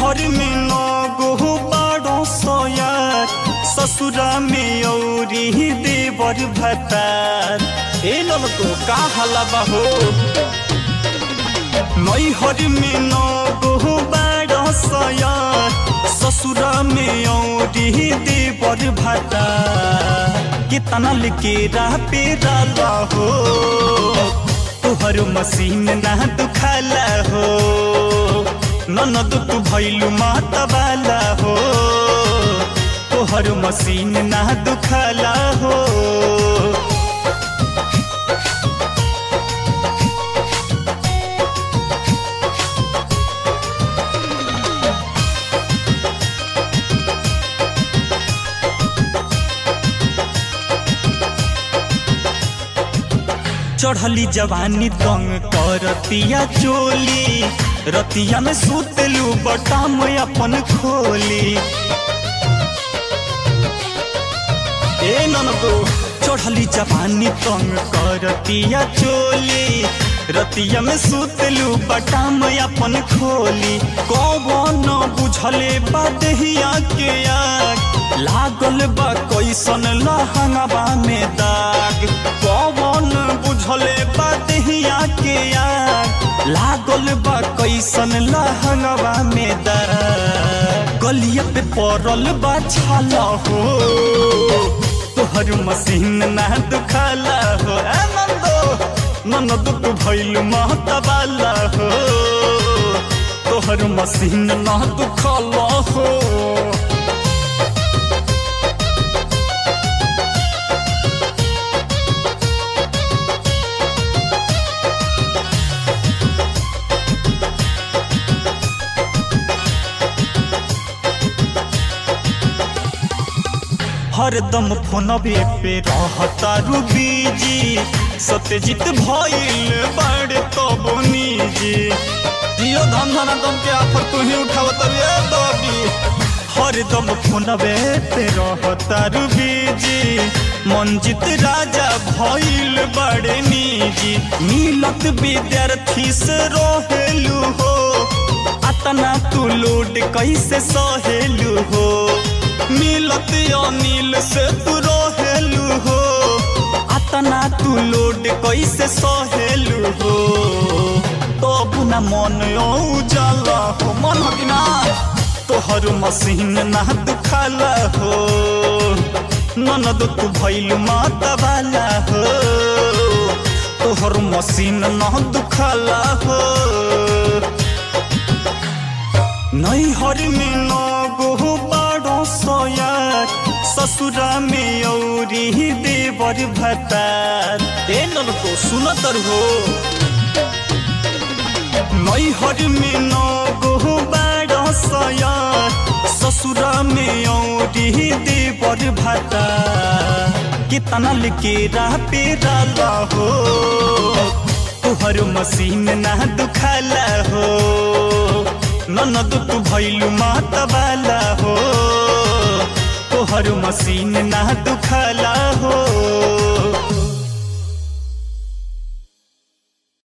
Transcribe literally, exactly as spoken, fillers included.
नैहर में नगो बाड़ो सोयार ससुरा में औरी देवर भतार। ए ललको का हलबा हो नैहर में नगो बाड़ो सोयार ससुरा में औरी देवर भतार। कितना लिखे राह पे डाला हो तुहर मसीन ना दुखाला हो ननद तू भैलू माता वाला हो तोहर मसीन ना दुखाला हो। चढ़ली जवानी तंग करतिया चोली रतिया में सुतलू बटाम अपन खोली। ए ननदो चढ़ली जवानी तंग करतिया चोली रतिया में सुतलू बटाम अपन खोली। कौन बुझले बादहिया के आग लागल बा कैसन लहंगवा में दाग। कौन बुझले बादहिया के आग लागल बा कैसन लहंगवा में दाग। गलिया पे पड़ल बा छाला हो तोहर मसीन ना दुखाला हो। ए नंदो ननद तू भैलू महता वाला हो तोहर मसीन ना दुखाला हो। हरदम फोनबे पे रहता रूबीजी सत्यजीत भइल बड़े तब निजी। जियो धन धन दम के आफर तू ही उठावत रे दबी। हरदम फोनबे पे रहता रूबीजी मंजित राजा भइल बड़े निजी। मिलत विद्यार्थी से रहेलू हो अतना तू लोड कैसे सहेलू हो। मिलत अनिल से तू रहेलू हो अतना तू लोड कैसे सहेलू हो। तब न मन उजाला हो मन बिना तोहर मसीन ना दुखाला हो ननद तू भैलू माता वाला हो तोहर मसीन ना दुखाला हो। नैहर में नगो बाड़ो सोयार ससुरा में औरी देवर भतार। ए ललको सुनतर हो नैहर में नगो बाड़ो सोयार ससुरा में औरी देवर भतार। कितना लिखे राह पे डाला हो तुहर मसीन ना दुखाला हो ननद तू भैलू माता वाला हो तोहर मसीन ना दुखाला हो।